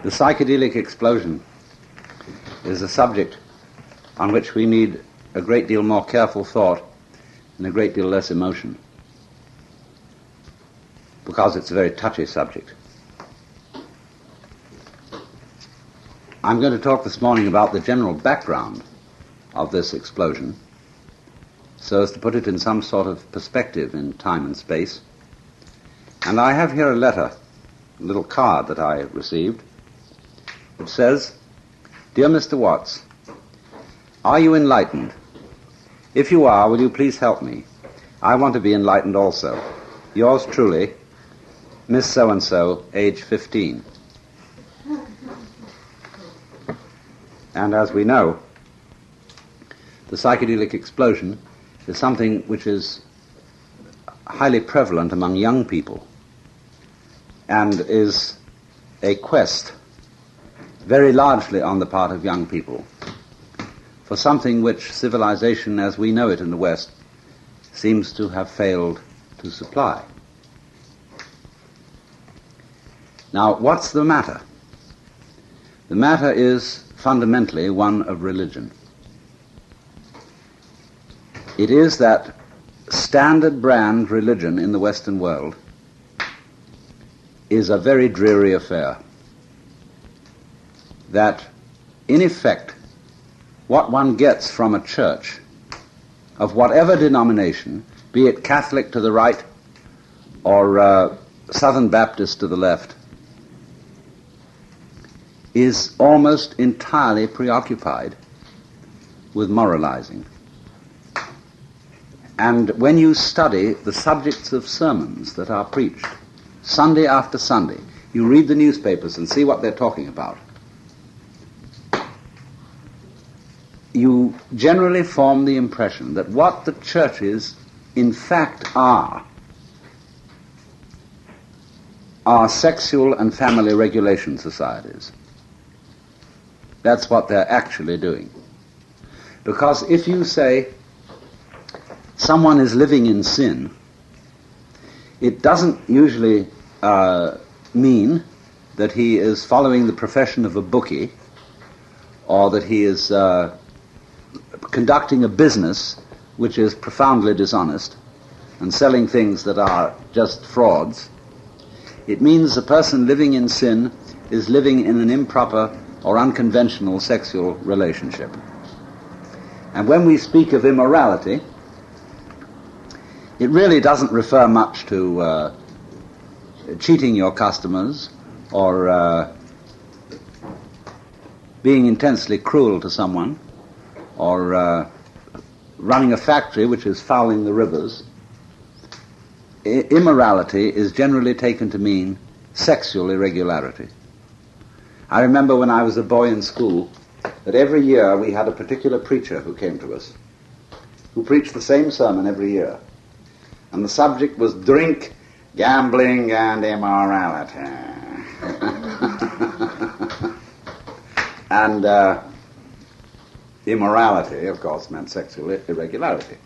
The psychedelic explosion is a subject on which we need a great deal more careful thought and a great deal less emotion, because it's a very touchy subject. I'm going to talk this morning about the general background of this explosion, so as to put it in some sort of perspective in time and space. And I have here a letter, a little card that I received. It says, "Dear Mr. Watts, are you enlightened? If you are, will you please help me? I want to be enlightened also. Yours truly, Miss So-and-so, age 15. And as we know, the psychedelic explosion is something which is highly prevalent among young people and is a quest very largely on the part of young people for something which civilization as we know it in the West seems to have failed to supply. Now, what's the matter? The matter is fundamentally one of religion. It is that standard brand religion in the Western world is a very dreary affair. That, in effect, what one gets from a church of whatever denomination, be it Catholic to the right or Southern Baptist to the left, is almost entirely preoccupied with moralizing. And when you study the subjects of sermons that are preached Sunday after Sunday, you read the newspapers and see what they're talking about, you generally form the impression that what the churches in fact are sexual and family regulation societies. That's what they're actually doing. Because if you say someone is living in sin, it doesn't usually mean that he is following the profession of a bookie or that he is conducting a business which is profoundly dishonest and selling things that are just frauds. It means a person living in sin is living in an improper or unconventional sexual relationship. And when we speak of immorality, it really doesn't refer much to cheating your customers or being intensely cruel to someone or running a factory which is fouling the rivers. Immorality is generally taken to mean sexual irregularity. I remember when I was a boy in school that every year we had a particular preacher who came to us, who preached the same sermon every year. And the subject was drink, gambling, and immorality. And immorality, of course, meant sexual irregularity.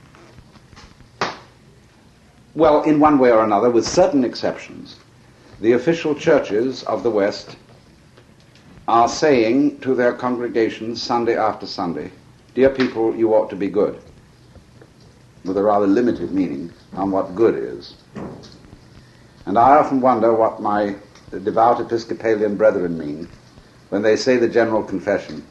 Well, in one way or another, with certain exceptions, the official churches of the West are saying to their congregations Sunday after Sunday, "Dear people, you ought to be good," with a rather limited meaning on what good is. And I often wonder what my devout Episcopalian brethren mean when they say the general confession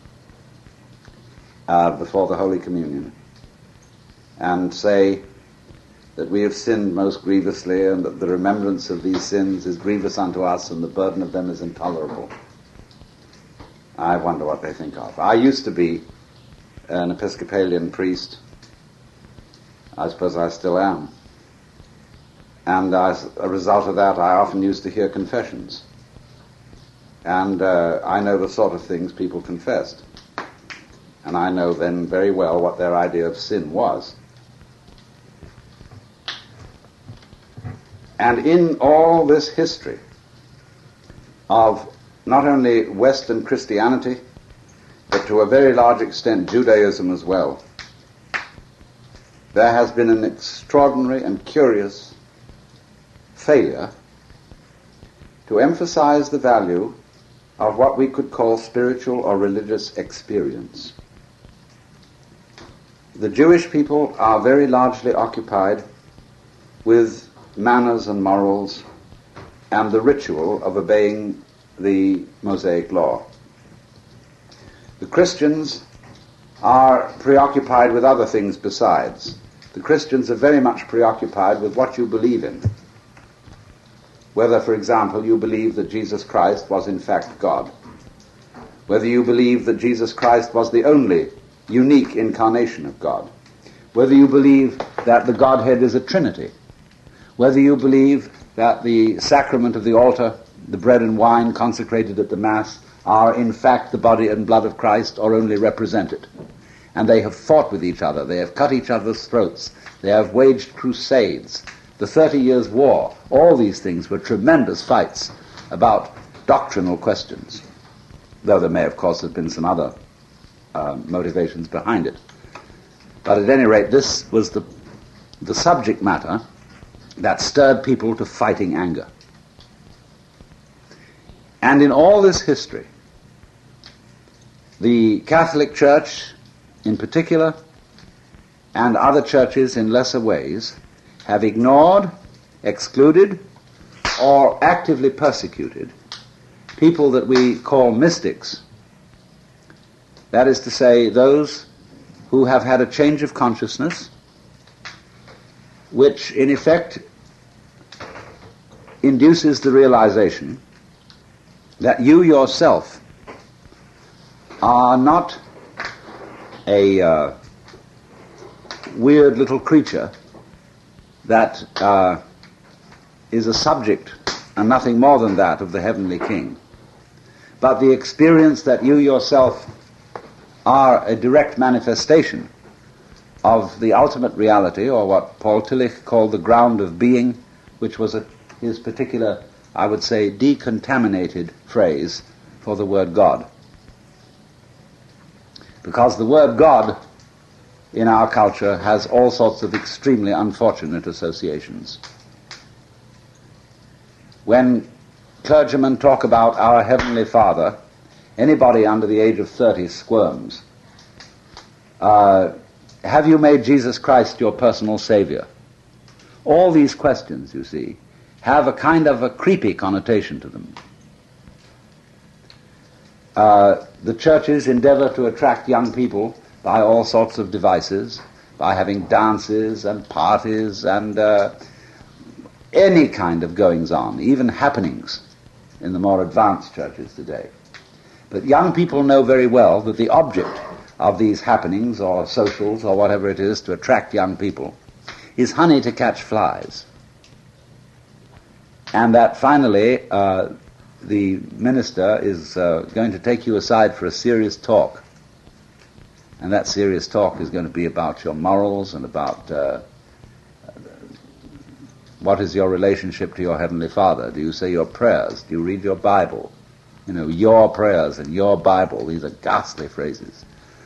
before the Holy Communion and say that we have sinned most grievously and that the remembrance of these sins is grievous unto us and the burden of them is intolerable. I wonder what they think of. I used to be an Episcopalian priest. I suppose I still am. And as a result of that, I often used to hear confessions. And I know the sort of things people confessed. And I know then very well what their idea of sin was. And in all this history of not only Western Christianity, but to a very large extent Judaism as well, there has been an extraordinary and curious failure to emphasize the value of what we could call spiritual or religious experience. The Jewish people are very largely occupied with manners and morals and the ritual of obeying the Mosaic law. The Christians are preoccupied with other things besides. The Christians are very much preoccupied with what you believe in. Whether, for example, you believe that Jesus Christ was in fact God. Whether you believe that Jesus Christ was the only unique incarnation of God. Whether you believe that the Godhead is a Trinity. Whether you believe that the sacrament of the altar, the bread and wine consecrated at the Mass, are in fact the body and blood of Christ or only represented. And they have fought with each other. They have cut each other's throats. They have waged crusades. The 30 Years' War, all these things were tremendous fights about doctrinal questions, though there may, of course, have been some other motivations behind it. But at any rate, this was the subject matter that stirred people to fighting anger. And in all this history, the Catholic Church in particular, and other churches in lesser ways, have ignored, excluded, or actively persecuted people that we call mystics. That is to say, those who have had a change of consciousness, which in effect induces the realization that you yourself are not a weird little creature that is a subject and nothing more than that of the heavenly King, but the experience that you yourself are a direct manifestation of the ultimate reality, or what Paul Tillich called the ground of being, which was his particular, I would say, decontaminated phrase for the word God. Because the word God in our culture has all sorts of extremely unfortunate associations. When clergymen talk about our Heavenly Father, anybody under the age of 30 squirms. Have you made Jesus Christ your personal Savior? All these questions, you see, have a kind of a creepy connotation to them. The churches endeavor to attract young people by all sorts of devices, by having dances and parties and any kind of goings-on, even happenings in the more advanced churches today. But young people know very well that the object of these happenings or socials or whatever it is to attract young people is honey to catch flies. And that finally the minister is going to take you aside for a serious talk. And that serious talk is going to be about your morals and about what is your relationship to your Heavenly Father. Do you say your prayers? Do you read your Bible? You know, your prayers and your Bible. These are ghastly phrases.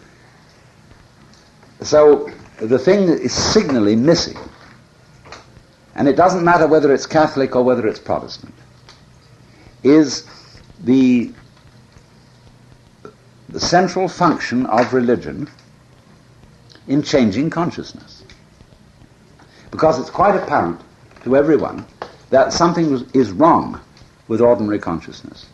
So the thing that is signally missing, and it doesn't matter whether it's Catholic or whether it's Protestant, is the central function of religion in changing consciousness. Because it's quite apparent to everyone that something is wrong with ordinary consciousness.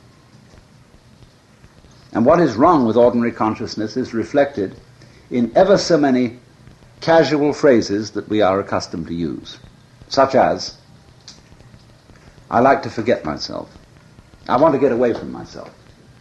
And what is wrong with ordinary consciousness is reflected in ever so many casual phrases that we are accustomed to use, such as, I like to forget myself. I want to get away from myself.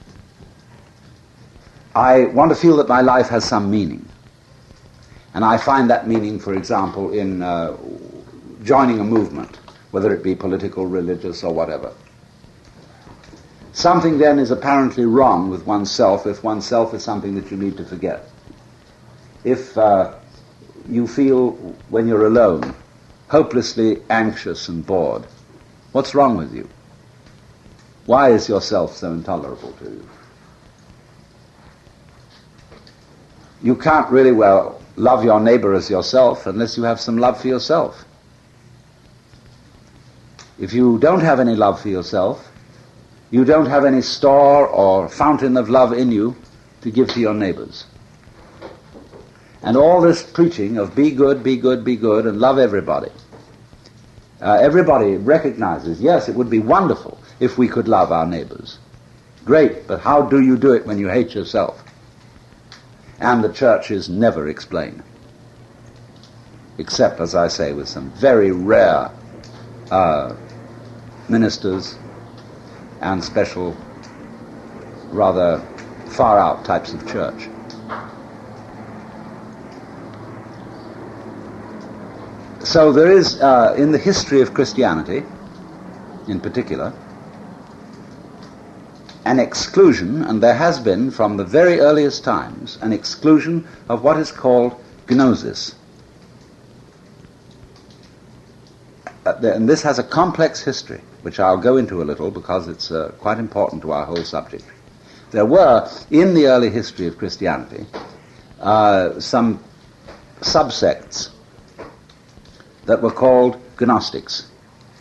I want to feel that my life has some meaning. And I find that meaning, for example, in joining a movement, whether it be political, religious, or whatever. Something then is apparently wrong with oneself if oneself is something that you need to forget. If you feel, when you're alone, hopelessly anxious and bored, what's wrong with you? Why is yourself so intolerable to you? You can't really well love your neighbor as yourself unless you have some love for yourself. If you don't have any love for yourself, you don't have any store or fountain of love in you to give to your neighbors. And all this preaching of be good, be good, be good, and love everybody. Everybody recognizes, yes, it would be wonderful if we could love our neighbors. Great, but how do you do it when you hate yourself? And the churches never explain. Except, as I say, with some very rare ministers and special, rather far-out types of church. So there is, in the history of Christianity, in particular, an exclusion, and there has been from the very earliest times, an exclusion of what is called gnosis. And this has a complex history, which I'll go into a little because it's quite important to our whole subject. There were, in the early history of Christianity, some subsects that were called Gnostics.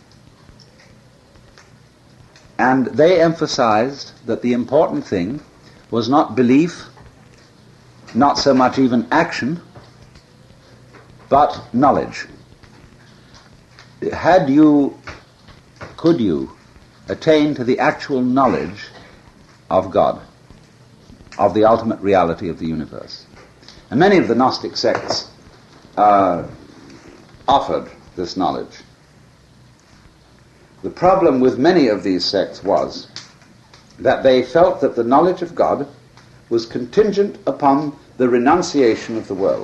And they emphasized that the important thing was not belief, not so much even action, but knowledge. Could you attain to the actual knowledge of God, of the ultimate reality of the universe? And many of the Gnostic sects offered this knowledge. The problem with many of these sects was that they felt that the knowledge of God was contingent upon the renunciation of the world.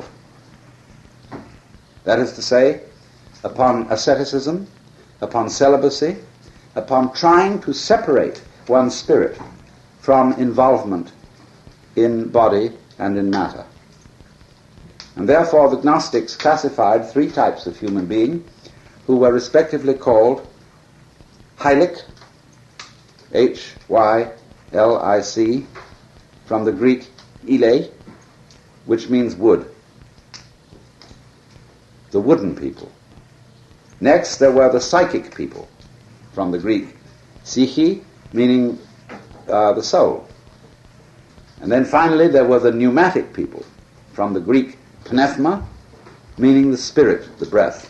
That is to say, upon asceticism, upon celibacy, upon trying to separate one's spirit from involvement in body and in matter. And therefore the Gnostics classified three types of human being who were respectively called Hylic, H-Y-L-I-C, from the Greek ile, which means wood. The wooden people. Next there were the psychic people, from the Greek psyche, meaning the soul. And then finally there were the pneumatic people, from the Greek pneuma, meaning the spirit, the breath.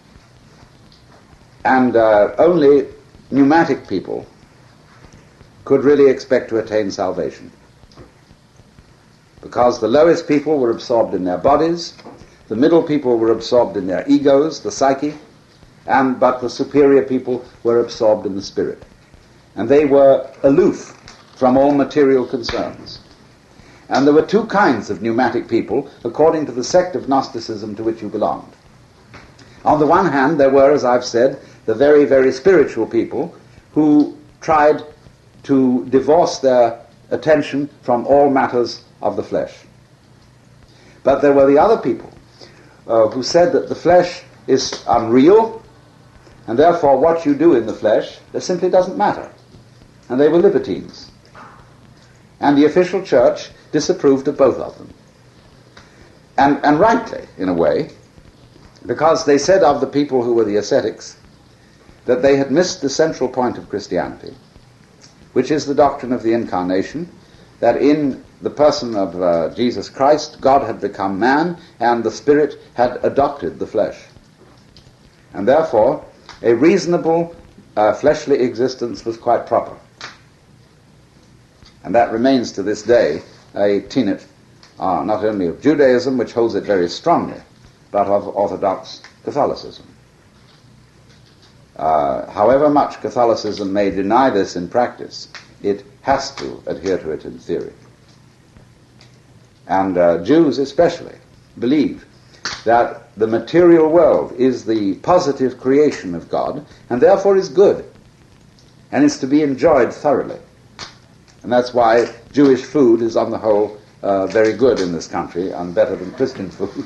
And only pneumatic people could really expect to attain salvation, because the lowest people were absorbed in their bodies, the middle people were absorbed in their egos, the psyche, but the superior people were absorbed in the spirit. And they were aloof from all material concerns. And there were two kinds of pneumatic people, according to the sect of Gnosticism to which you belonged. On the one hand, there were, as I've said, the very, very spiritual people who tried to divorce their attention from all matters of the flesh. But there were the other people who said that the flesh is unreal, and therefore what you do in the flesh, it simply doesn't matter. And they were libertines. And the official church disapproved of both of them. And rightly, in a way, because they said of the people who were the ascetics that they had missed the central point of Christianity, which is the doctrine of the Incarnation, that in the person of Jesus Christ, God had become man, and the Spirit had adopted the flesh. And therefore, a reasonable fleshly existence was quite proper. And that remains to this day a tenet not only of Judaism, which holds it very strongly, but of Orthodox Catholicism. However much Catholicism may deny this in practice, it has to adhere to it in theory. And Jews especially believe that the material world is the positive creation of God, and therefore is good, and is to be enjoyed thoroughly. And that's why Jewish food is on the whole very good in this country, and better than Christian food.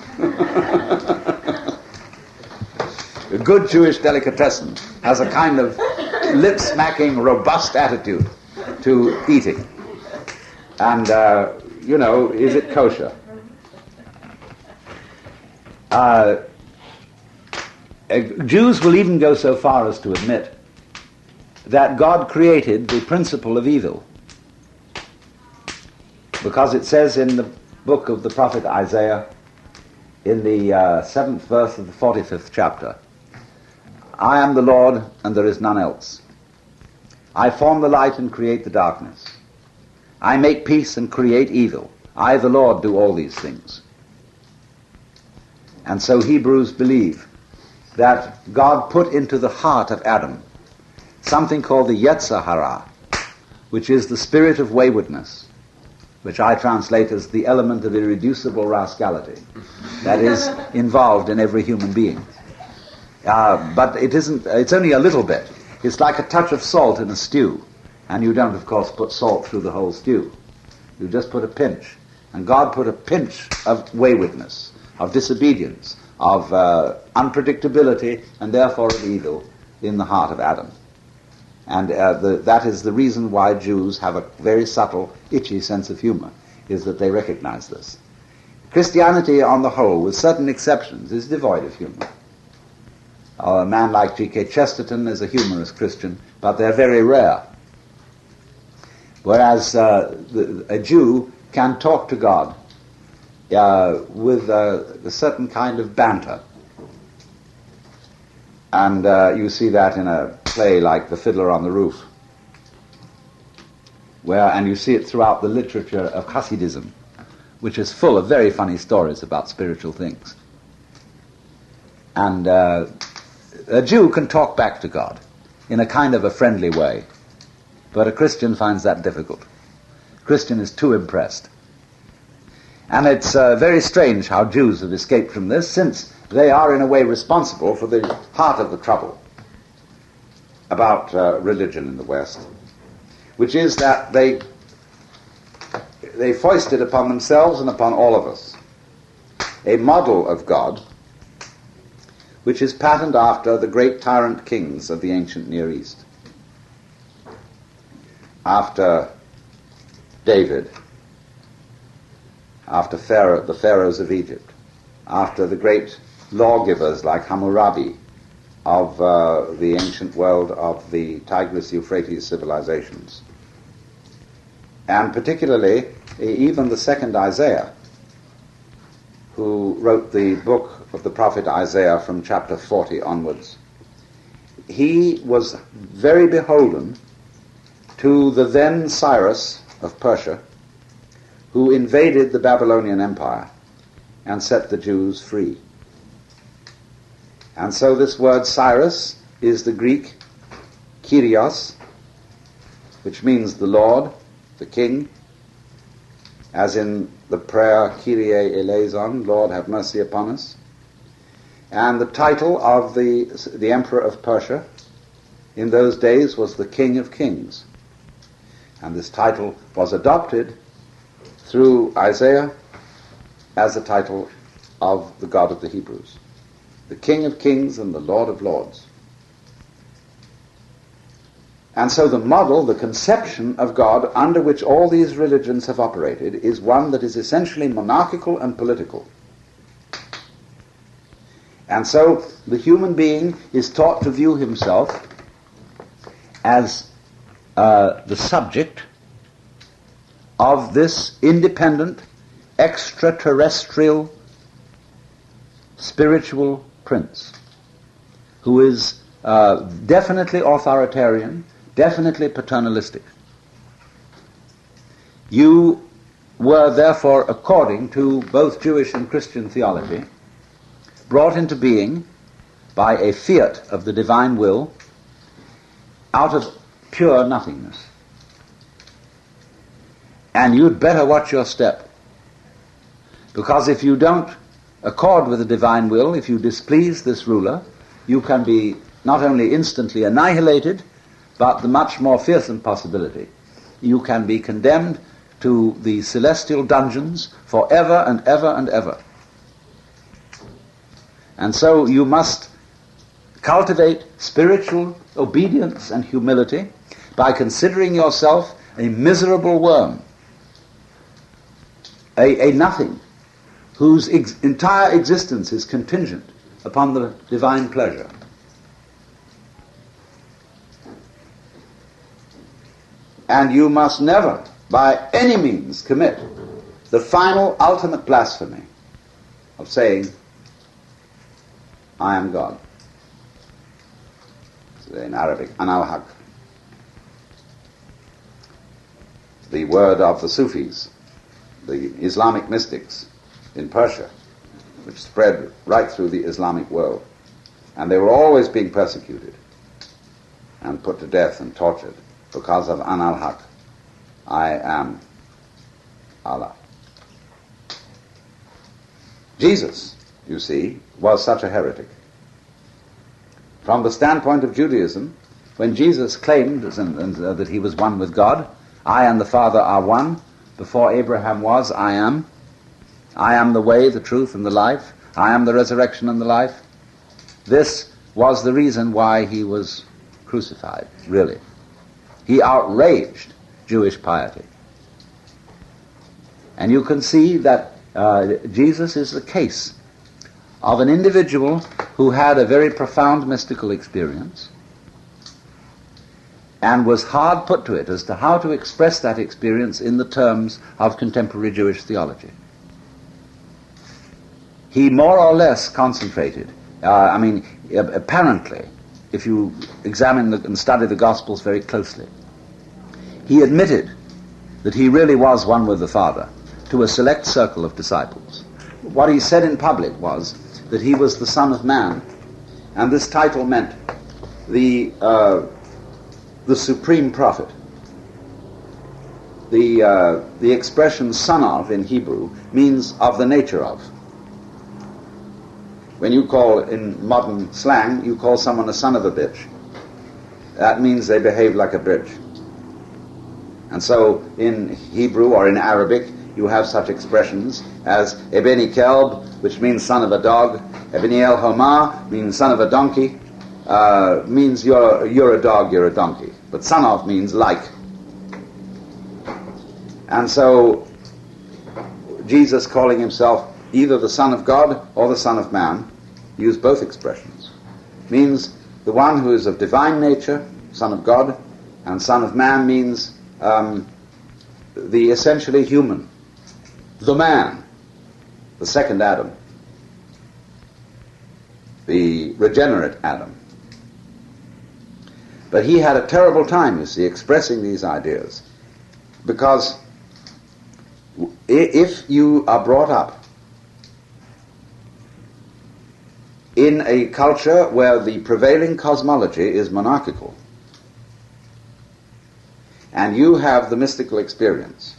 A good Jewish delicatessen has a kind of lip-smacking, robust attitude to eating. And, is it kosher? Jews will even go so far as to admit that God created the principle of evil. Because it says in the book of the prophet Isaiah, in the 7th verse of the 45th chapter, I am the Lord and there is none else. I form the light and create the darkness. I make peace and create evil. I, the Lord, do all these things. And so Hebrews believe that God put into the heart of Adam something called the Yetzer Hara, which is the spirit of waywardness, which I translate as the element of irreducible rascality that is involved in every human being. But it's only a little bit. It's like a touch of salt in a stew, and you don't, of course, put salt through the whole stew. You just put a pinch. And God put a pinch of waywardness, of disobedience, of unpredictability, and therefore of evil in the heart of Adam. And that is the reason why Jews have a very subtle, itchy sense of humor, is that they recognize this. Christianity, on the whole, with certain exceptions, is devoid of humor. A man like G.K. Chesterton is a humorous Christian, but they're very rare. Whereas a Jew can talk to God with a certain kind of banter. And you see that in a play like The Fiddler on the Roof, and you see it throughout the literature of Hasidism, which is full of very funny stories about spiritual things. And a Jew can talk back to God in a kind of a friendly way, but a Christian finds that difficult. A Christian is too impressed. And it's very strange how Jews have escaped from this, since they are in a way responsible for the heart of the trouble about religion in the West, which is that they foisted upon themselves and upon all of us a model of God which is patterned after the great tyrant kings of the ancient Near East. After David, after the pharaohs of Egypt, after the great lawgivers like Hammurabi of the ancient world of the Tigris-Euphrates civilizations. And particularly, even the second Isaiah, who wrote the book of the prophet Isaiah from chapter 40 onwards. He was very beholden to the then Cyrus of Persia, who invaded the Babylonian Empire and set the Jews free. And so this word Cyrus is the Greek Kyrios, which means the Lord, the King, as in the prayer Kyrie eleison, Lord have mercy upon us. And the title of the emperor of Persia in those days was the King of Kings. And this title was adopted through Isaiah as the title of the God of the Hebrews, the King of Kings and the Lord of Lords. And so the model, the conception of God under which all these religions have operated is one that is essentially monarchical and political. And so the human being is taught to view himself as the subject of this independent, extraterrestrial, spiritual prince, who is definitely authoritarian, definitely paternalistic. You were therefore, according to both Jewish and Christian theology, brought into being by a fiat of the divine will out of pure nothingness. And you'd better watch your step, because if you don't accord with the divine will, if you displease this ruler, you can be not only instantly annihilated, but the much more fearsome possibility, you can be condemned to the celestial dungeons forever and ever and ever. And so you must cultivate spiritual obedience and humility by considering yourself a miserable worm, a nothing, whose entire existence is contingent upon the divine pleasure. And you must never, by any means, commit the final, ultimate blasphemy of saying, I am God. In Arabic, Ana al-Haq. The word of the Sufis, the Islamic mystics in Persia, which spread right through the Islamic world. And they were always being persecuted and put to death and tortured because of Ana al-Haq. I am Allah. Jesus, you see, was such a heretic. From the standpoint of Judaism, when Jesus claimed that he was one with God, I and the Father are one, before Abraham was, I am the way, the truth, and the life, I am the resurrection and the life. This was the reason why he was crucified, really. He outraged Jewish piety. And you can see that Jesus is the case of an individual who had a very profound mystical experience and was hard put to it as to how to express that experience in the terms of contemporary Jewish theology. He more or less concentrated, apparently, if you examine and study the Gospels very closely, he admitted that he really was one with the Father to a select circle of disciples. What he said in public was that he was the Son of Man, and this title meant the supreme prophet. The expression son of in Hebrew means of the nature of. When you call, in modern slang, you call someone a son of a bitch, that means they behave like a bitch. And so in Hebrew or in Arabic, you have such expressions as Ebeni Kelb, which means son of a dog. Ebeni El Homa means son of a donkey. Means you're a dog, you're a donkey. But son of means like. And so Jesus, calling himself either the Son of God or the Son of Man, used both expressions, means the one who is of divine nature, Son of God, and Son of Man means the essentially human, the man, the second Adam, the regenerate Adam. But he had a terrible time, you see, expressing these ideas, because if you are brought up in a culture where the prevailing cosmology is monarchical, and you have the mystical experience,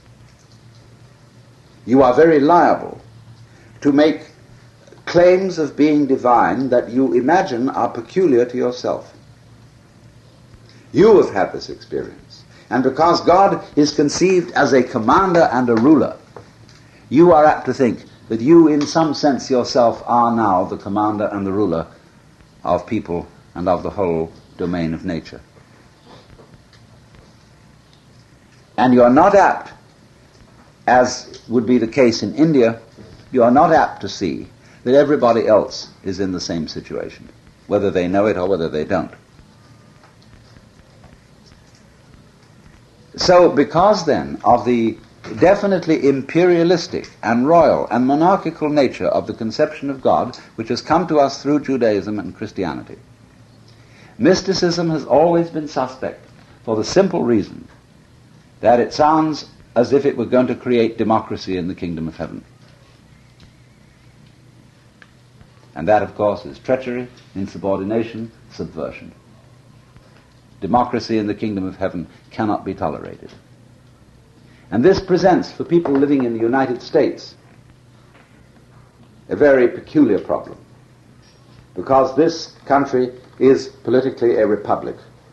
you are very liable to make claims of being divine that you imagine are peculiar to yourself. You have had this experience. And because God is conceived as a commander and a ruler, you are apt to think that you, in some sense yourself, are now the commander and the ruler of people and of the whole domain of nature. And you are not apt, as would be the case in India, you are not apt to see that everybody else is in the same situation, whether they know it or whether they don't. So, because then of the definitely imperialistic and royal and monarchical nature of the conception of God, which has come to us through Judaism and Christianity, mysticism has always been suspect for the simple reason that it sounds as if it were going to create democracy in the kingdom of heaven. And that, of course, is treachery, insubordination, subversion. Democracy in the kingdom of heaven cannot be tolerated. And this presents, for people living in the United States, a very peculiar problem, because this country is politically a republic.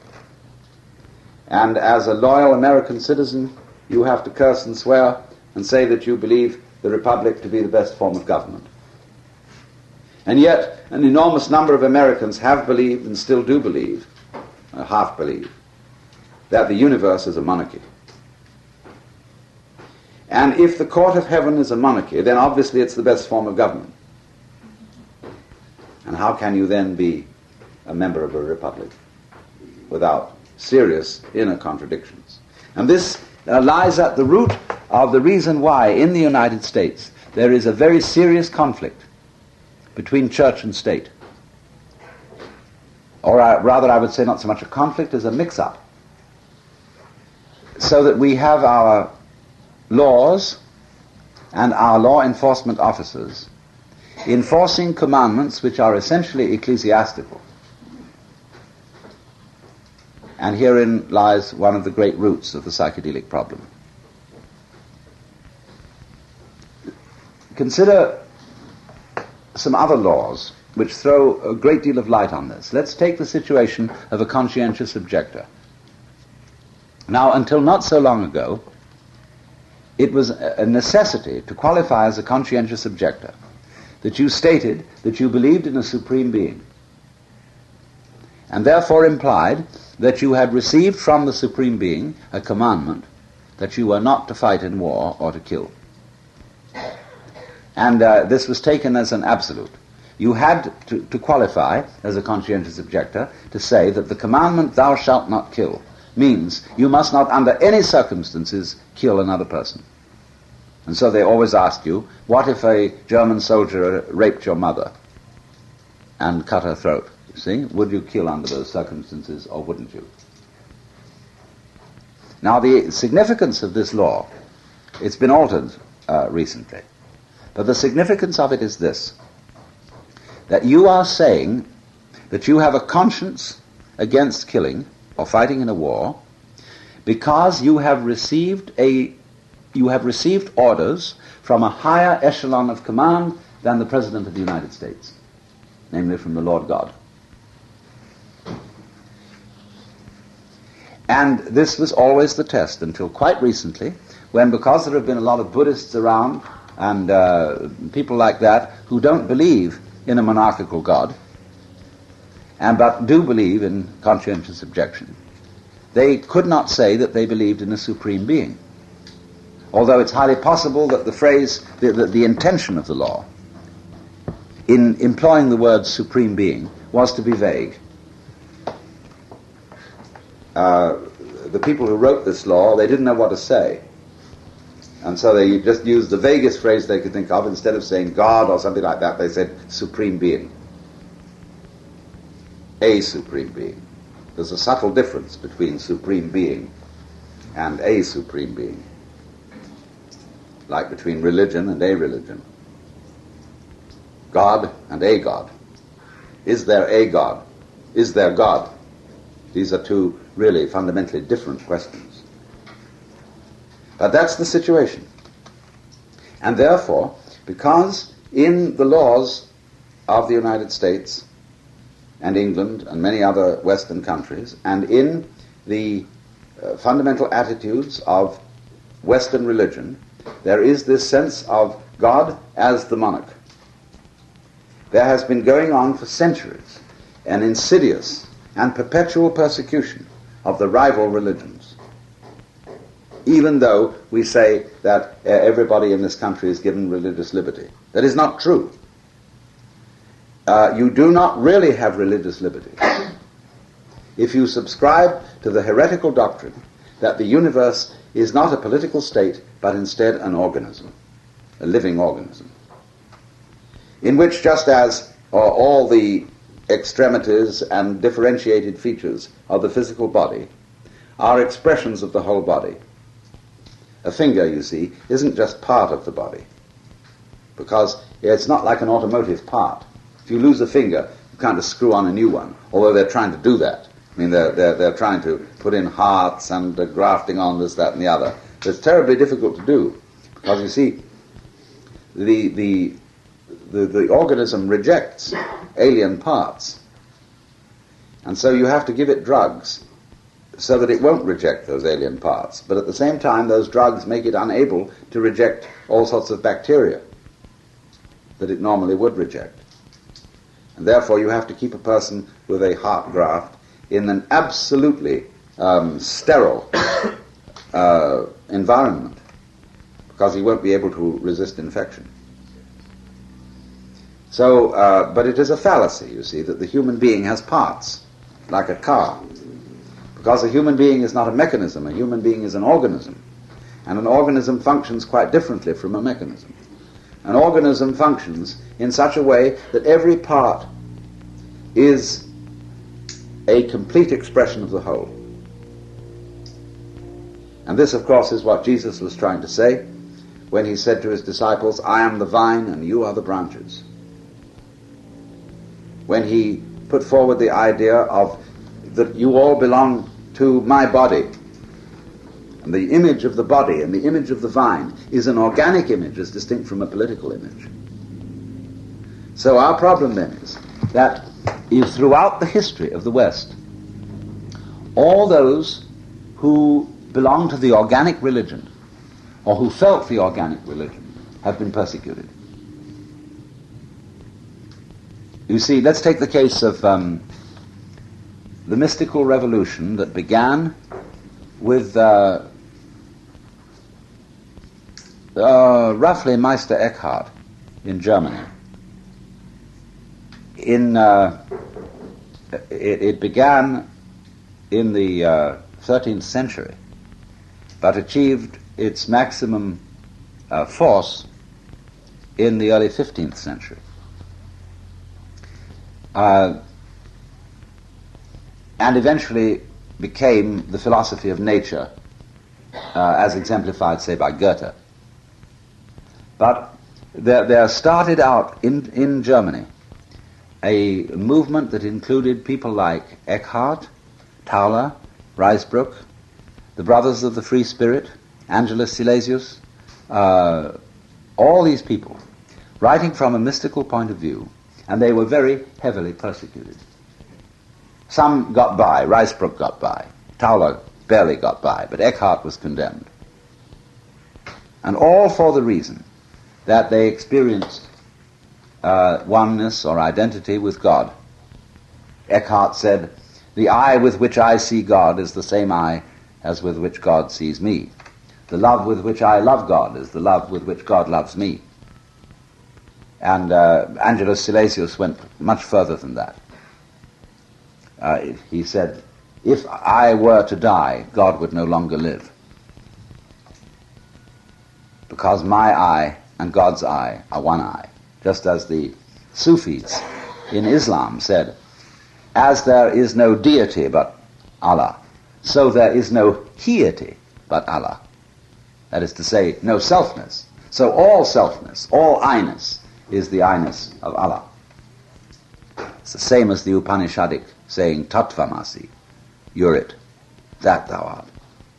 And as a loyal American citizen, you have to curse and swear and say that you believe the republic to be the best form of government. And yet, an enormous number of Americans have believed and still do believe, half believe, that the universe is a monarchy. And if the court of heaven is a monarchy, then obviously it's the best form of government. And how can you then be a member of a republic without serious inner contradictions? And this lies at the root of the reason why in the United States there is a very serious conflict between church and state. Or rather, I would say not so much a conflict as a mix-up. So that we have our laws and our law enforcement officers enforcing commandments which are essentially ecclesiastical. And herein lies one of the great roots of the psychedelic problem. Consider some other laws which throw a great deal of light on this. Let's take the situation of a conscientious objector. Now, until not so long ago, it was a necessity to qualify as a conscientious objector that you stated that you believed in a supreme being, and therefore implied that you had received from the supreme being a commandment that you were not to fight in war or to kill. And this was taken as an absolute. You had to qualify as a conscientious objector to say that the commandment, thou shalt not kill, means you must not under any circumstances kill another person. And so they always asked you, what if a German soldier raped your mother and cut her throat? You see, would you kill under those circumstances or wouldn't you? Now the significance of this law, it's been altered recently, but the significance of it is this, that you are saying that you have a conscience against killing or fighting in a war because you have received orders from a higher echelon of command than the President of the United States, namely from the Lord God. And this was always the test until quite recently, when, because there have been a lot of Buddhists around and people like that who don't believe in a monarchical God, but do believe in conscientious objection, they could not say that they believed in a supreme being. Although it's highly possible that the phrase, the intention of the law in employing the word supreme being was to be vague. The people who wrote this law, they didn't know what to say. And so they just used the vaguest phrase they could think of. Instead of saying God or something like that, they said supreme being. A supreme being. There's a subtle difference between supreme being and a supreme being. Like between religion and a religion. God and a God. Is there a God? Is there God? These are two really fundamentally different questions. But that's the situation. And therefore, because in the laws of the United States and England and many other Western countries, and in the fundamental attitudes of Western religion, there is this sense of God as the monarch. There has been going on for centuries an insidious and perpetual persecution of the rival religions, even though we say that everybody in this country is given religious liberty. That is not true. You do not really have religious liberty if you subscribe to the heretical doctrine that the universe is not a political state, but instead an organism, a living organism, in which, just as all the extremities and differentiated features of the physical body are expressions of the whole body. A finger, you see, isn't just part of the body, because it's not like an automotive part. If you lose a finger, you can't just screw on a new one, although they're trying to do that. I mean, they're trying to put in hearts and grafting on this, that, and the other. But it's terribly difficult to do, because you see, the organism rejects alien parts, and so you have to give it drugs so that it won't reject those alien parts. But at the same time, those drugs make it unable to reject all sorts of bacteria that it normally would reject. And therefore you have to keep a person with a heart graft in an absolutely sterile environment, because he won't be able to resist infection. So, but it is a fallacy, you see, that the human being has parts, like a car, Because a human being is not a mechanism. A human being is an organism. And an organism functions quite differently from a mechanism. An organism functions in such a way that every part is a complete expression of the whole. And this, of course, is what Jesus was trying to say when he said to his disciples, I am the vine and you are the branches. When he put forward the idea of that you all belong to my body. And the image of the body and the image of the vine is an organic image as distinct from a political image. So our problem then is that throughout the history of the West, all those who belong to the organic religion, or who felt the organic religion, have been persecuted. You see, let's take the case of the mystical revolution that began with roughly Meister Eckhart in Germany. It began in the 13th century, but achieved its maximum force in the early 15th century. And eventually became the philosophy of nature, as exemplified, say, by Goethe. But there started out in Germany a movement that included people like Eckhart, Tauler, Ruysbroeck, the Brothers of the Free Spirit, Angelus Silesius, all these people, writing from a mystical point of view, and they were very heavily persecuted. Some got by, Ruysbroeck got by, Tauler barely got by, but Eckhart was condemned. And all for the reason that they experienced oneness or identity with God. Eckhart said, the eye with which I see God is the same eye as with which God sees me. The love with which I love God is the love with which God loves me. And Angelus Silesius went much further than that. He said, if I were to die, God would no longer live. Because my eye and God's eye are one eye. Just as the Sufis in Islam said, as there is no deity but Allah, so there is no heity but Allah. That is to say, no selfness. So all selfness, all I-ness, is the I-ness of Allah. It's the same as the Upanishadic saying, Tattvamasi, you're it, that thou art.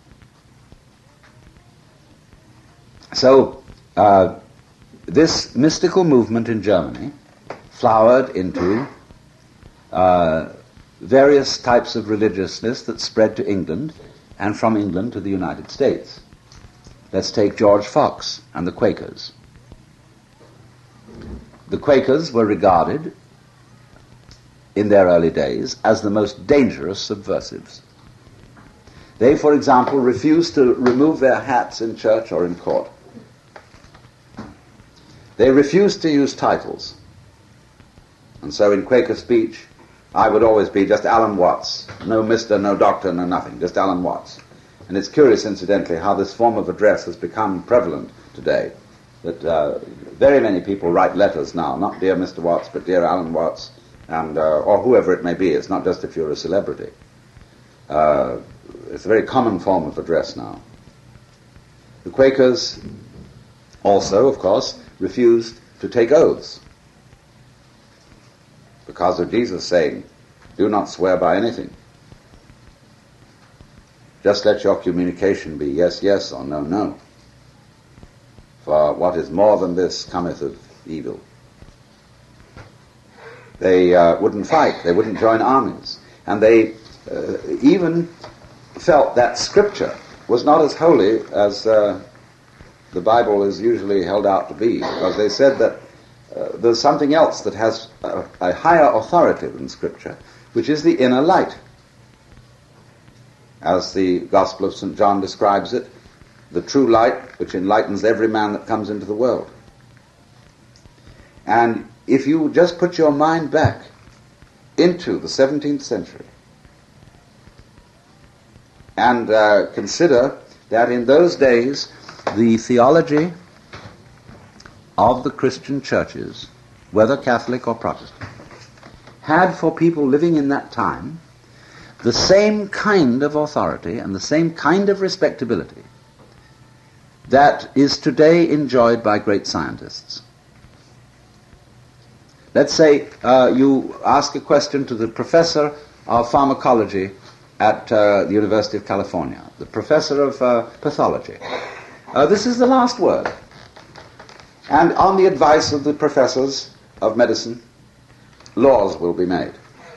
So, this mystical movement in Germany flowered into various types of religiousness that spread to England, and from England to the United States. Let's take George Fox and the Quakers. The Quakers were regarded in their early days as the most dangerous subversives. They, for example, refused to remove their hats in church or in court. They refused to use titles. And so in Quaker speech, I would always be just Alan Watts. No Mr., no Doctor, no nothing, just Alan Watts. And it's curious, incidentally, how this form of address has become prevalent today. That very many people write letters now, not dear Mr. Watts, but dear Alan Watts, and or whoever it may be. It's not just if you're a celebrity. It's a very common form of address now. The Quakers also, of course, refused to take oaths because of Jesus saying, do not swear by anything. Just let your communication be yes, yes, or no, no. For what is more than this cometh of evil. They wouldn't fight, they wouldn't join armies, and they even felt that Scripture was not as holy as the Bible is usually held out to be, because they said that there's something else that has a higher authority than Scripture, which is the inner light. As the Gospel of St. John describes it, the true light which enlightens every man that comes into the world. And if you just put your mind back into the 17th century, and consider that in those days the theology of the Christian churches, whether Catholic or Protestant, had for people living in that time the same kind of authority and the same kind of respectability that is today enjoyed by great scientists. Let's say you ask a question to the professor of pharmacology at the University of California, the professor of pathology. This is the last word. And on the advice of the professors of medicine, laws will be made,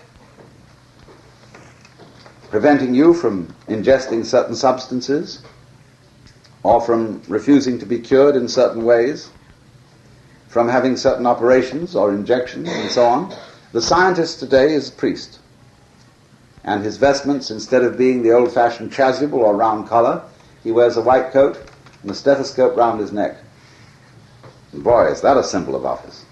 preventing you from ingesting certain substances or from refusing to be cured in certain ways, from having certain operations or injections and so on. The scientist today is a priest, and his vestments, instead of being the old-fashioned chasuble or round collar, he wears a white coat and a stethoscope round his neck. And boy, is that a symbol of office.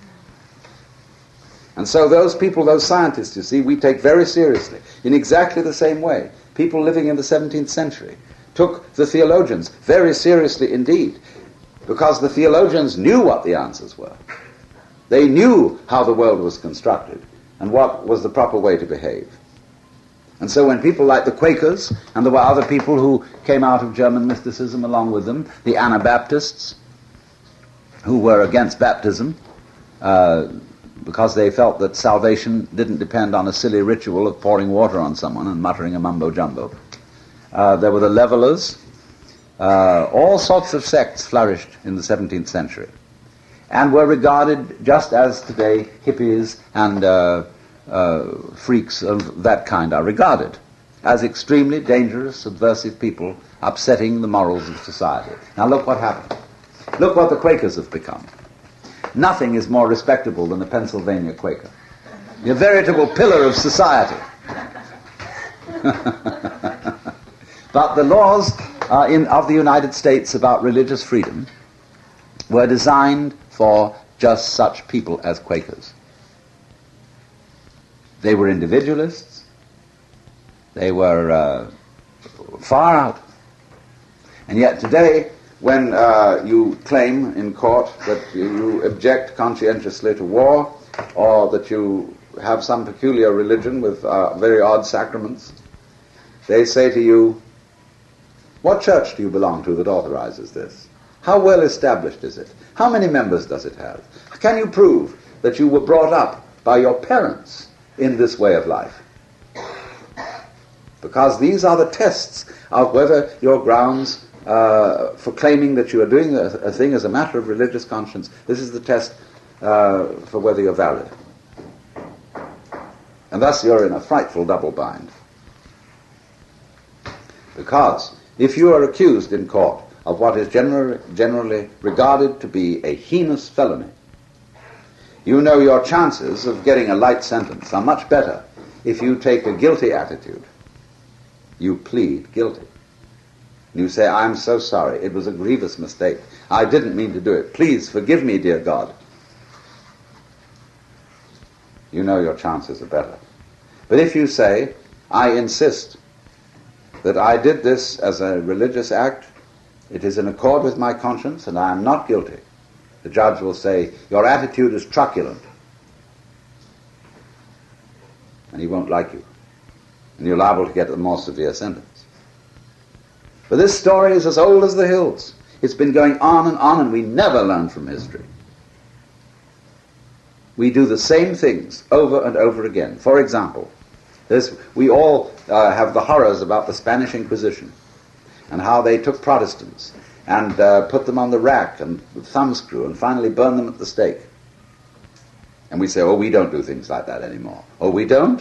And so those people, those scientists, you see, we take very seriously, in exactly the same way. People living in the 17th century took the theologians very seriously indeed, because the theologians knew what the answers were. They knew how the world was constructed and what was the proper way to behave. And so when people like the Quakers, and there were other people who came out of German mysticism along with them, the Anabaptists, who were against baptism, because they felt that salvation didn't depend on a silly ritual of pouring water on someone and muttering a mumbo-jumbo. There were the Levelers. All sorts of sects flourished in the 17th century and were regarded just as today hippies and freaks of that kind are regarded, as extremely dangerous, subversive people upsetting the morals of society. Now look what happened. Look what the Quakers have become. Nothing is more respectable than the Pennsylvania Quaker. A veritable pillar of society. But the laws of the United States about religious freedom were designed for just such people as Quakers. They were individualists. They were far out. And yet today, when you claim in court that you object conscientiously to war, or that you have some peculiar religion with very odd sacraments, they say to you, what church do you belong to that authorizes this? How well established is it? How many members does it have? Can you prove that you were brought up by your parents in this way of life? Because these are the tests of whether your grounds for claiming that you are doing a thing as a matter of religious conscience. This is the test for whether you're valid. And thus you're in a frightful double bind. Because if you are accused in court of what is generally regarded to be a heinous felony, you know your chances of getting a light sentence are much better if you take a guilty attitude. You plead guilty. You say, I'm so sorry, it was a grievous mistake. I didn't mean to do it. Please forgive me, dear God. You know your chances are better. But if you say, I insist that I did this as a religious act, it is in accord with my conscience, and I am not guilty, the judge will say, your attitude is truculent. And he won't like you. And you're liable to get a more severe sentence. But this story is as old as the hills. It's been going on, and we never learn from history. We do the same things over and over again. For example, we all have the horrors about the Spanish Inquisition and how they took Protestants and put them on the rack and with thumbscrew and finally burned them at the stake. And we say, oh, we don't do things like that anymore. Oh, we don't?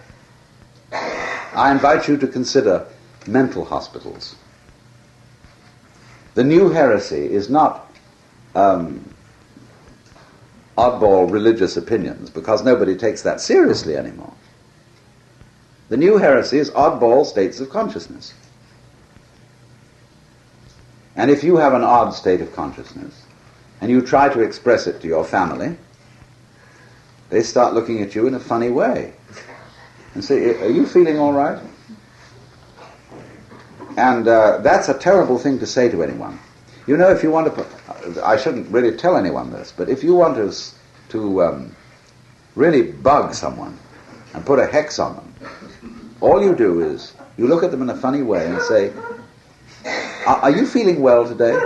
I invite you to consider mental hospitals. The new heresy is not oddball religious opinions, because nobody takes that seriously anymore. The new heresy is oddball states of consciousness. And if you have an odd state of consciousness, and you try to express it to your family, they start looking at you in a funny way and say, are you feeling all right? And that's a terrible thing to say to anyone. You know, if you want to I shouldn't really tell anyone this, but if you want to really bug someone and put a hex on them, all you do is you look at them in a funny way and say, are you feeling well today?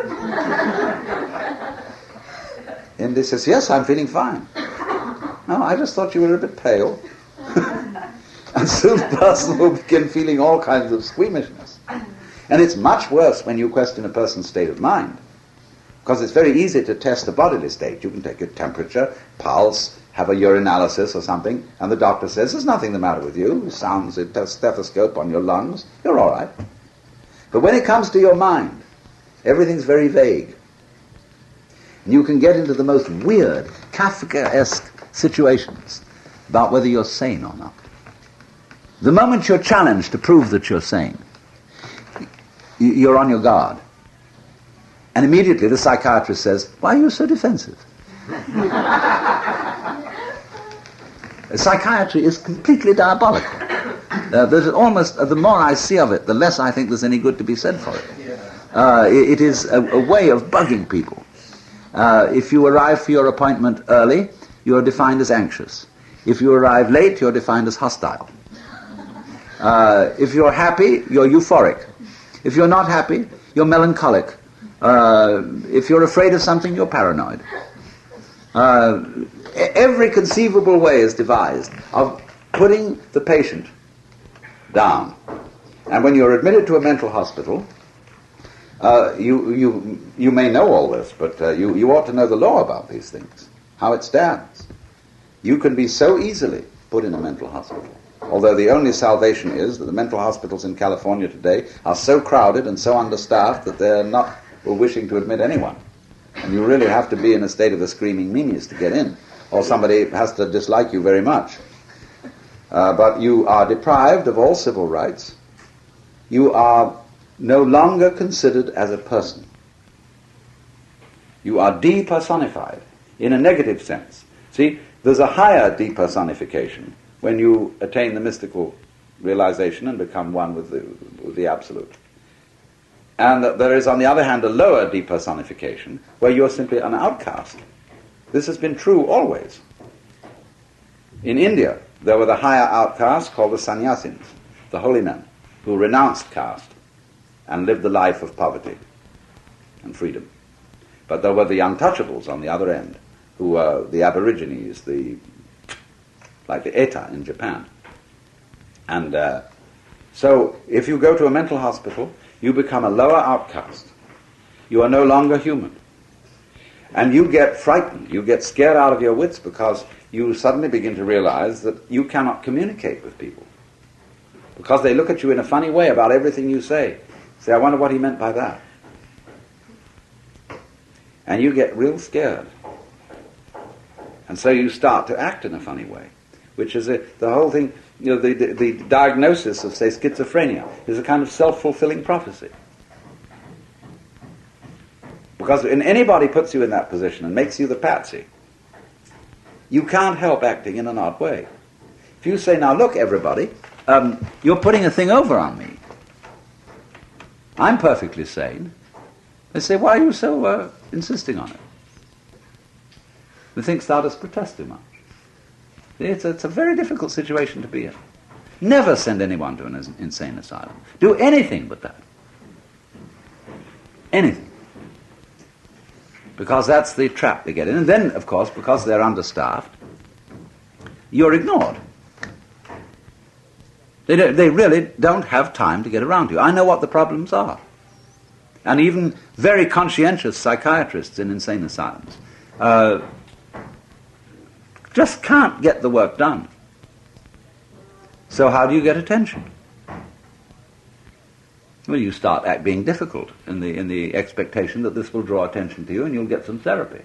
And they says, yes, I'm feeling fine. No, I just thought you were a bit pale. And soon the person will begin feeling all kinds of squeamishness. And it's much worse when you question a person's state of mind. Because it's very easy to test a bodily state. You can take your temperature, pulse, have a urinalysis or something, and the doctor says, there's nothing the matter with you. It sounds a stethoscope on your lungs. You're all right. But when it comes to your mind, everything's very vague. And you can get into the most weird, Kafkaesque situations about whether you're sane or not. The moment you're challenged to prove that you're sane, you're on your guard. And immediately the psychiatrist says, why are you so defensive? Psychiatry is completely diabolical. There's almost, the more I see of it, the less I think there's any good to be said for it. It is a way of bugging people. If you arrive for your appointment early, you're defined as anxious. If you arrive late, you're defined as hostile. If you're happy, you're euphoric. If you're not happy, you're melancholic. If you're afraid of something, you're paranoid. Every conceivable way is devised of putting the patient down. And when you're admitted to a mental hospital, you may know all this, but you ought to know the law about these things, how it stands. You can be so easily put in a mental hospital, although the only salvation is that the mental hospitals in California today are so crowded and so understaffed that they're not wishing to admit anyone. And you really have to be in a state of a screaming meanness to get in, or somebody has to dislike you very much. But you are deprived of all civil rights. You are no longer considered as a person. You are depersonified in a negative sense. See, there's a higher depersonification when you attain the mystical realization and become one with the Absolute. And there is, on the other hand, a lower depersonification where you're simply an outcast. This has been true always. In India, there were the higher outcasts called the sannyasins, the holy men, who renounced caste and lived the life of poverty and freedom. But there were the untouchables on the other end, who were the aborigines, like the Eta in Japan. And so if you go to a mental hospital, you become a lower outcast. You are no longer human. And you get frightened, you get scared out of your wits because you suddenly begin to realize that you cannot communicate with people. Because they look at you in a funny way about everything you say. Say, I wonder what he meant by that. And you get real scared. And so you start to act in a funny way, which is the whole thing. You know, the diagnosis of, say, schizophrenia is a kind of self-fulfilling prophecy. Because when anybody puts you in that position and makes you the patsy, you can't help acting in an odd way. If you say, now look, everybody, you're putting a thing over on me. I'm perfectly sane. They say, why are you so insisting on it? Methinks thou dost protest too much. It's a very difficult situation to be in. Never send anyone to an insane asylum. Do anything but that. Anything. Because that's the trap they get in. And then, of course, because they're understaffed, you're ignored. They really don't have time to get around to you. I know what the problems are. And even very conscientious psychiatrists in insane asylums just can't get the work done. So how do you get attention? Well, you start being difficult in the expectation that this will draw attention to you and you'll get some therapy.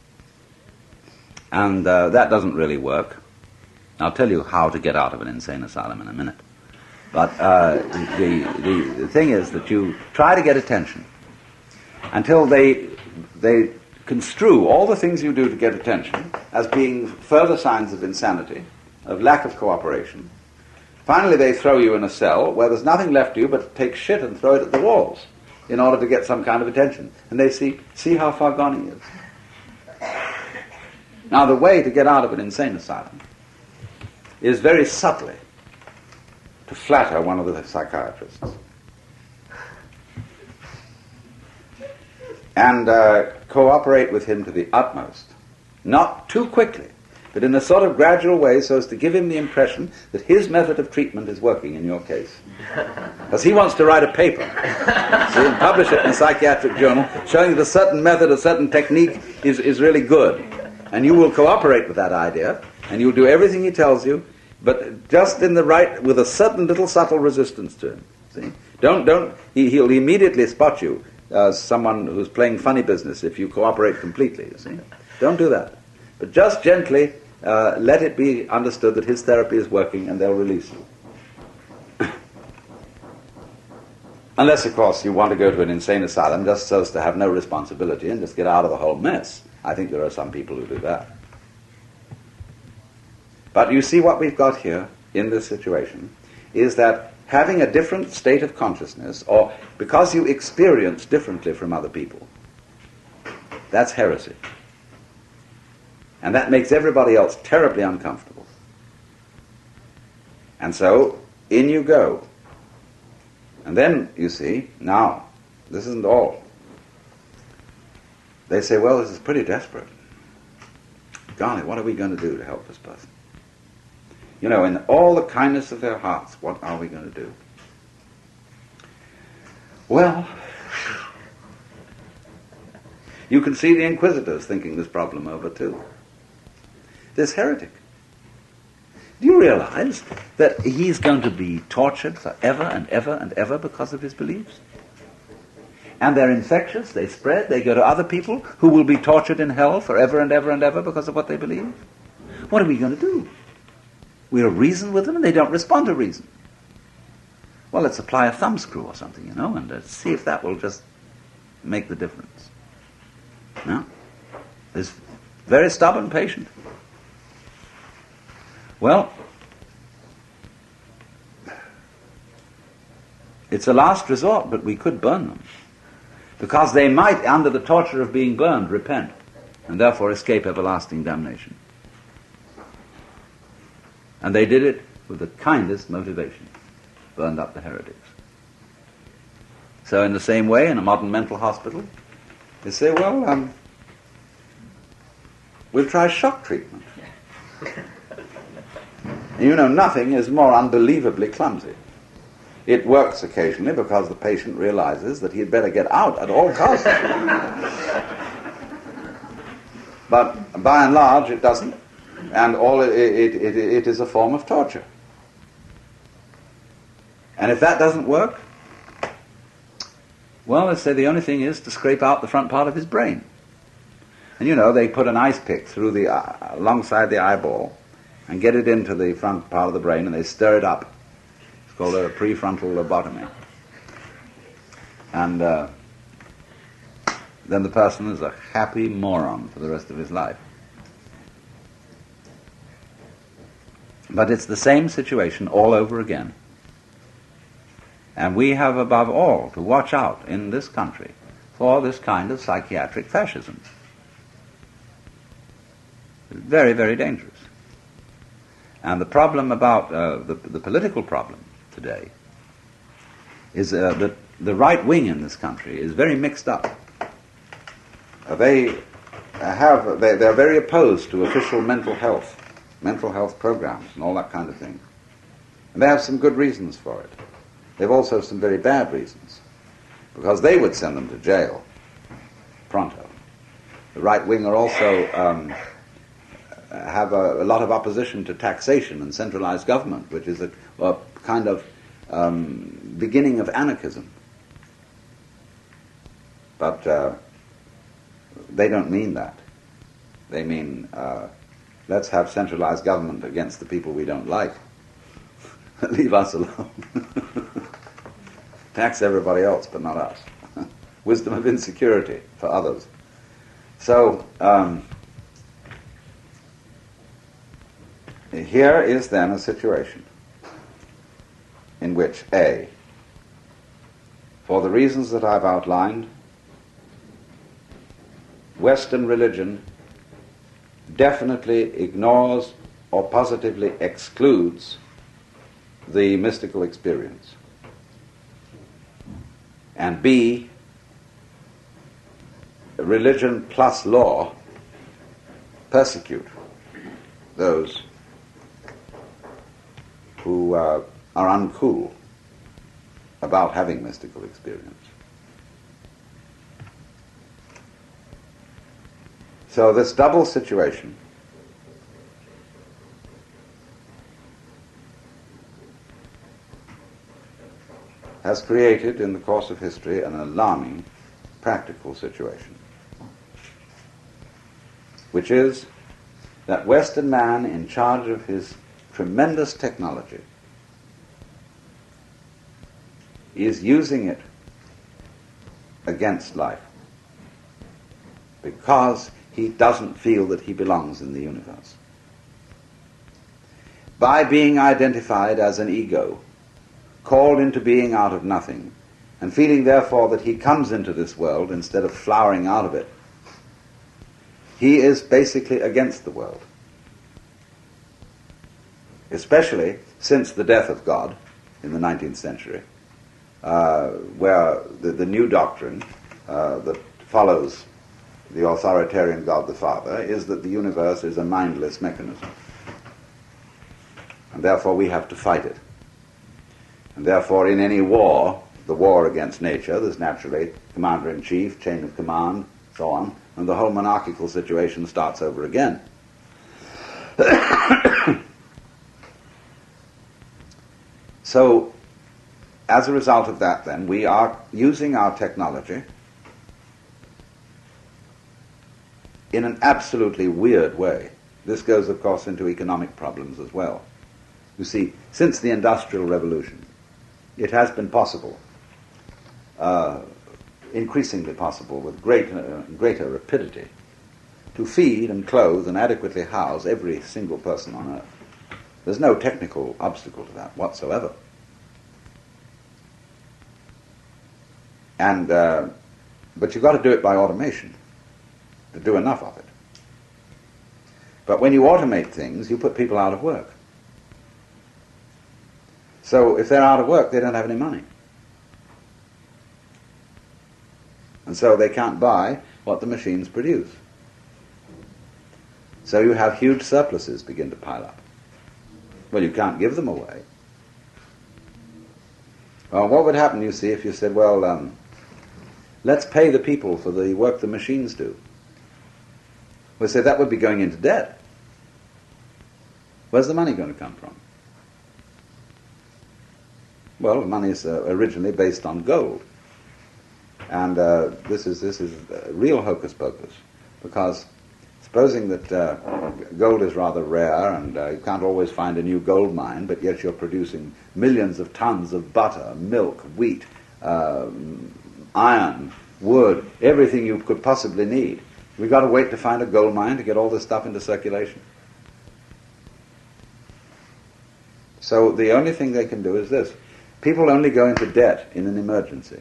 And that doesn't really work. I'll tell you how to get out of an insane asylum in a minute. But the thing is that you try to get attention until they construe all the things you do to get attention as being further signs of insanity, of lack of cooperation, Finally, they throw you in a cell where there's nothing left to you but to take shit and throw it at the walls in order to get some kind of attention. And they see how far gone he is. Now, the way to get out of an insane asylum is very subtly to flatter one of the psychiatrists and cooperate with him to the utmost. Not too quickly, but in a sort of gradual way, so as to give him the impression that his method of treatment is working in your case. Because he wants to write a paper, see, and publish it in a psychiatric journal, showing that a certain method, a certain technique is really good. And you will cooperate with that idea, and you'll do everything he tells you, but just in the right, with a certain little subtle resistance to him. See, he'll immediately spot you as someone who's playing funny business if you cooperate completely. You see, don't do that, but just gently let it be understood that his therapy is working, and they'll release you. Unless, of course, you want to go to an insane asylum just so as to have no responsibility and just get out of the whole mess. I think there are some people who do that. But you see what we've got here in this situation is that having a different state of consciousness, or because you experience differently from other people, that's heresy. And that makes everybody else terribly uncomfortable. And so, in you go. And then, you see, now, this isn't all. They say, well, this is pretty desperate. Golly, what are we going to do to help this person? You know, in all the kindness of their hearts, what are we going to do? Well, you can see the inquisitors thinking this problem over too. This heretic. Do you realize that he's going to be tortured forever and ever and ever because of his beliefs? And they're infectious, they spread, they go to other people who will be tortured in hell forever and ever and ever because of what they believe? What are we going to do? We'll reason with them and they don't respond to reason. Well, let's apply a thumbscrew or something, and see if that will just make the difference. No? This very stubborn patient. Well, it's a last resort, but we could burn them. Because they might, under the torture of being burned, repent, and therefore escape everlasting damnation. And they did it with the kindest motivation. Burned up the heretics. So in the same way, in a modern mental hospital, they say, well, we'll try shock treatment. Nothing is more unbelievably clumsy. It works occasionally because the patient realizes that he'd better get out at all costs. But by and large it doesn't, and all it is a form of torture. And if that doesn't work, well, let's say the only thing is to scrape out the front part of his brain. And they put an ice pick through alongside the eyeball and get it into the front part of the brain, and they stir it up. It's called a prefrontal lobotomy. And then the person is a happy moron for the rest of his life. But it's the same situation all over again. And we have above all to watch out in this country for this kind of psychiatric fascism. It's very, very dangerous. And the problem about the political problem today is that the right wing in this country is very mixed up. They're very opposed to official mental health programs and all that kind of thing. And they have some good reasons for it. They've also some very bad reasons, because they would send them to jail pronto. The right wing are also have a lot of opposition to taxation and centralized government, which is a kind of beginning of anarchism. But they don't mean that. They mean, let's have centralized government against the people we don't like. Leave us alone. Tax everybody else, but not us. Wisdom of insecurity for others. So, here is then a situation which, A, for the reasons that I've outlined, Western religion definitely ignores or positively excludes the mystical experience. And B, religion plus law persecute those who are uncool about having mystical experience. So this double situation has created in the course of history an alarming practical situation, which is that Western man, in charge of his tremendous technology, is using it against life because he doesn't feel that he belongs in the universe. By being identified as an ego, called into being out of nothing, and feeling therefore that he comes into this world instead of flowering out of it, he is basically against the world. Especially since the death of God in the 19th century, where the new doctrine that follows the authoritarian God the Father is that the universe is a mindless mechanism. And therefore we have to fight it. And therefore in any war, the war against nature, there's naturally commander-in-chief, chain of command, so on, and the whole monarchical situation starts over again. So, as a result of that then, we are using our technology in an absolutely weird way. This goes, of course, into economic problems as well. You see, since the Industrial Revolution, it has been possible, increasingly possible with greater rapidity, to feed and clothe and adequately house every single person on earth. There's no technical obstacle to that whatsoever. And but you've got to do it by automation to do enough of it. But when you automate things, you put people out of work. So if they're out of work, they don't have any money. And so they can't buy what the machines produce. So you have huge surpluses begin to pile up. Well, you can't give them away. Well, what would happen, you see, if you said, well, let's pay the people for the work the machines do? Well, say that would be going into debt. Where's the money going to come from? Well, the money is originally based on gold. And this is real hocus pocus, because supposing that gold is rather rare and you can't always find a new gold mine, but yet you're producing millions of tons of butter, milk, wheat, iron, wood, everything you could possibly need. We've got to wait to find a gold mine to get all this stuff into circulation. So the only thing they can do is this. People only go into debt in an emergency.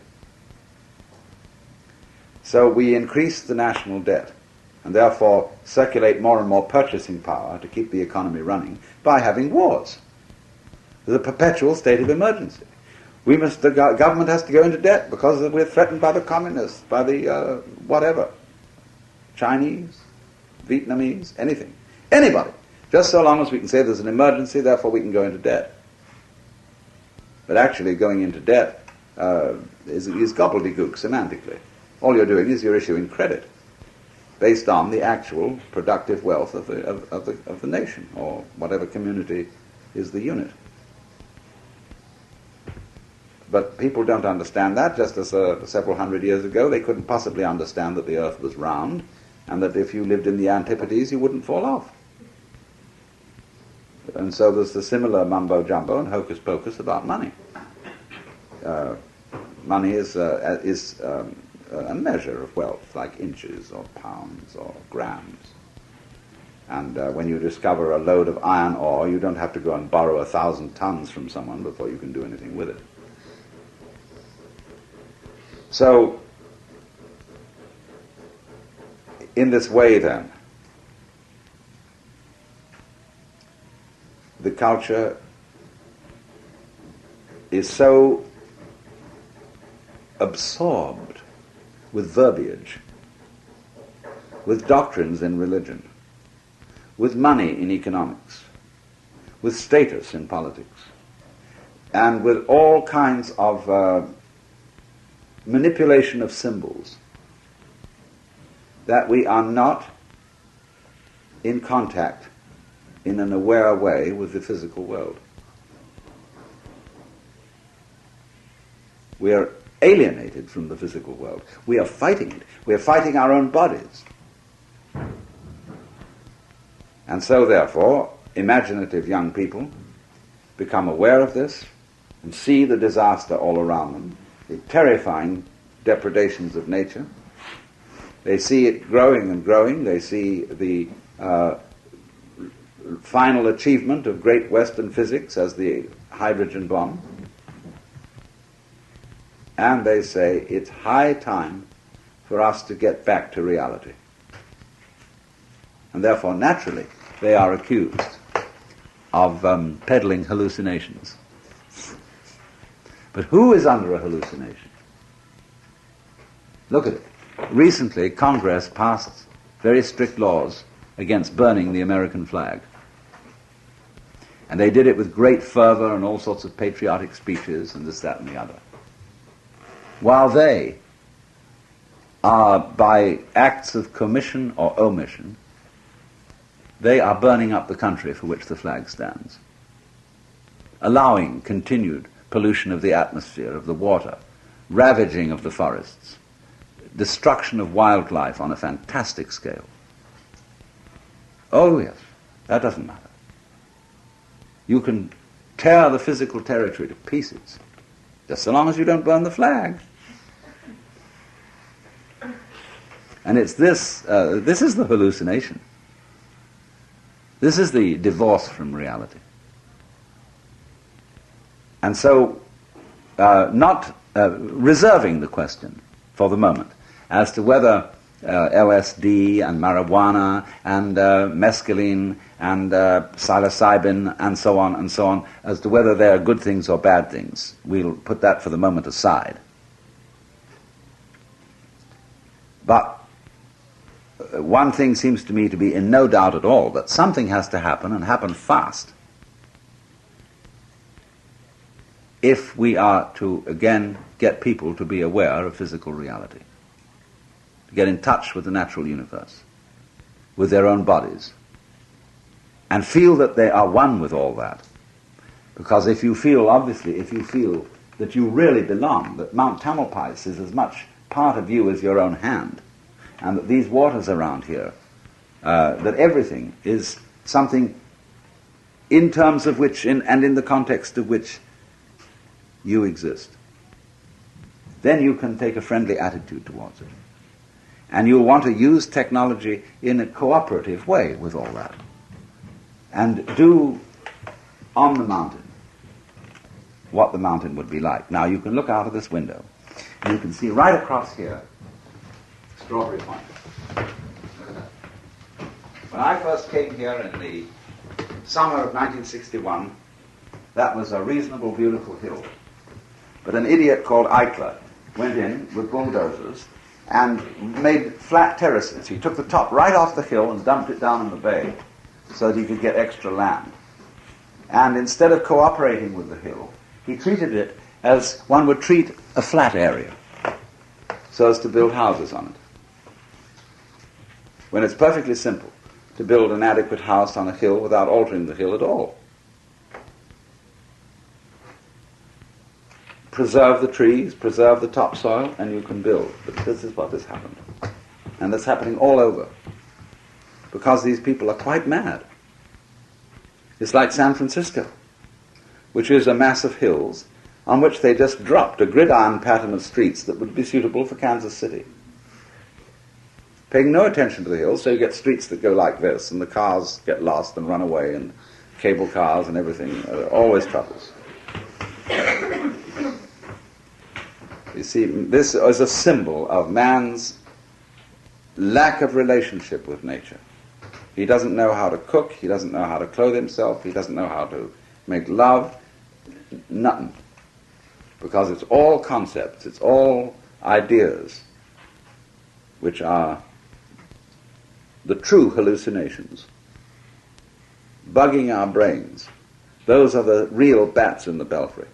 So we increase the national debt and therefore circulate more and more purchasing power to keep the economy running by having wars. There's a perpetual state of emergency. The government has to go into debt because we're threatened by the communists, by the whatever, Chinese, Vietnamese, anything, anybody. Just so long as we can say there's an emergency, therefore we can go into debt. But actually going into debt is gobbledygook semantically. All you're doing is you're issuing credit based on the actual productive wealth of the nation, or whatever community is the unit. But people don't understand that, just as several hundred years ago they couldn't possibly understand that the earth was round, and that if you lived in the Antipodes you wouldn't fall off. And so there's the similar mumbo-jumbo and hocus-pocus about money. Money is a measure of wealth, like inches or pounds or grams. And when you discover a lode of iron ore, you don't have to go and borrow 1,000 tons from someone before you can do anything with it. So, in this way then, the culture is so absorbed with verbiage, with doctrines in religion, with money in economics, with status in politics, and with all kinds of manipulation of symbols, that we are not in contact in an aware way with the physical world. We are alienated from the physical world. We are fighting it. We are fighting our own bodies. And so, therefore, imaginative young people become aware of this and see the disaster all around them, the terrifying depredations of nature. They see it growing and growing. They see the final achievement of great Western physics as the hydrogen bomb. And they say it's high time for us to get back to reality. And therefore, naturally, they are accused of peddling hallucinations. But who is under a hallucination? Look at it. Recently, Congress passed very strict laws against burning the American flag. And they did it with great fervor and all sorts of patriotic speeches and this, that, and the other. While they are, by acts of commission or omission, they are burning up the country for which the flag stands, allowing continued pollution of the atmosphere, of the water, ravaging of the forests, destruction of wildlife on a fantastic scale. Oh yes, that doesn't matter. You can tear the physical territory to pieces, just so long as you don't burn the flag. And it's this is the hallucination. This is the divorce from reality. And so, not reserving the question for the moment as to whether LSD and marijuana and mescaline and psilocybin and so on, as to whether they are good things or bad things. We'll put that for the moment aside. But one thing seems to me to be in no doubt at all, that something has to happen, and happen fast, if we are to again get people to be aware of physical reality, to get in touch with the natural universe, with their own bodies, and feel that they are one with all that. Because if you feel that you really belong, that Mount Tamalpais is as much part of you as your own hand, and that these waters around here, that everything is something in terms of which, and in the context of which you exist, then you can take a friendly attitude towards it. And you'll want to use technology in a cooperative way with all that. And do on the mountain what the mountain would be like. Now you can look out of this window, and you can see right across here Strawberry Point. Look at that. When I first came here in the summer of 1961, that was a reasonable, beautiful hill. But an idiot called Eichler went in with bulldozers and made flat terraces. He took the top right off the hill and dumped it down in the bay so that he could get extra land. And instead of cooperating with the hill, he treated it as one would treat a flat area, so as to build houses on it. When it's perfectly simple to build an adequate house on a hill without altering the hill at all. Preserve the trees, preserve the topsoil, and you can build. But this is what has happened. And that's happening all over. Because these people are quite mad. It's like San Francisco, which is a mass of hills on which they just dropped a gridiron pattern of streets that would be suitable for Kansas City. paying no attention to the hills, so you get streets that go like this, and the cars get lost and run away, and cable cars and everything, always troubles. You see, this is a symbol of man's lack of relationship with nature. He doesn't know how to cook, he doesn't know how to clothe himself, he doesn't know how to make love, nothing. Because it's all concepts, it's all ideas, which are the true hallucinations, bugging our brains. Those are the real bats in the belfry.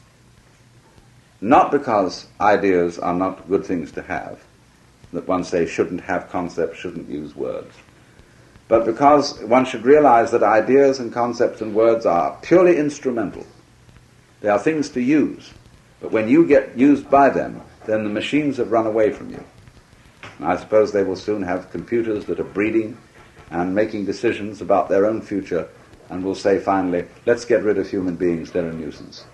Not because ideas are not good things to have, that one say shouldn't have concepts, shouldn't use words, but because one should realize that ideas and concepts and words are purely instrumental. They are things to use, but when you get used by them, then the machines have run away from you. And I suppose they will soon have computers that are breeding and making decisions about their own future, and will say finally, let's get rid of human beings, they're a nuisance.